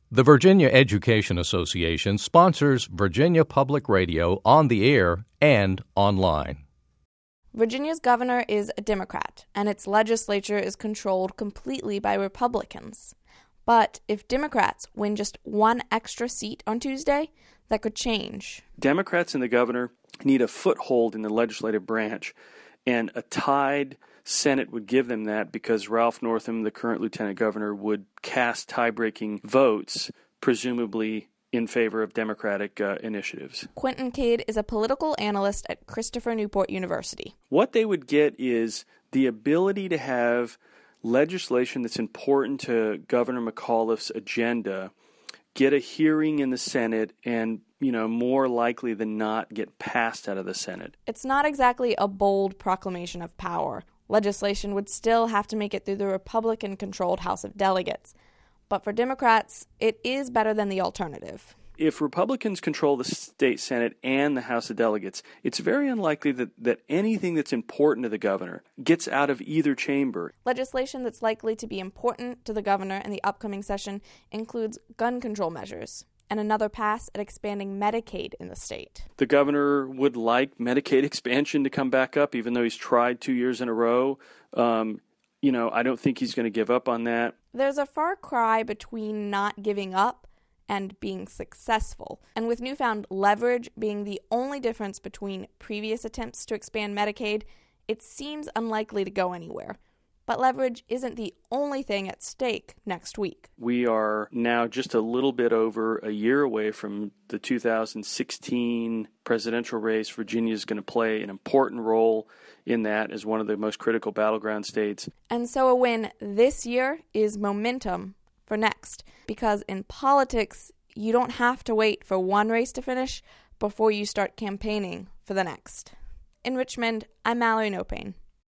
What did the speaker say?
The Virginia Education Association sponsors Virginia Public Radio on the air and online. Virginia's governor is a Democrat, and its legislature is controlled completely by Republicans. But if Democrats win just one extra seat on Tuesday, that could change. Democrats and the governor need a foothold in the legislative branch, and a tied Senate would give them that because Ralph Northam, the current lieutenant governor, would cast tie-breaking votes, presumably in favor of Democratic initiatives. Quentin Kidd is a political analyst at Christopher Newport University. What they would get is the ability to have legislation that's important to Governor McAuliffe's agenda get a hearing in the Senate and, more likely than not get passed out of the Senate. It's not exactly a bold proclamation of power. Legislation would still have to make it through the Republican-controlled House of Delegates. But for Democrats, it is better than the alternative. If Republicans control the state Senate and the House of Delegates, it's very unlikely that anything that's important to the governor gets out of either chamber. Legislation that's likely to be important to the governor in the upcoming session includes gun control measures and another pass at expanding Medicaid in the state. The governor would like Medicaid expansion to come back up, even though he's tried 2 years in a row. I don't think he's going to give up on that. There's a far cry between not giving up and being successful. And with newfound leverage being the only difference between previous attempts to expand Medicaid, it seems unlikely to go anywhere. But leverage isn't the only thing at stake next week. We are now just a little bit over a year away from the 2016 presidential race. Virginia is going to play an important role in that as one of the most critical battleground states. And so a win this year is momentum for next, because in politics, you don't have to wait for one race to finish before you start campaigning for the next. In Richmond, I'm Mallory Nopane.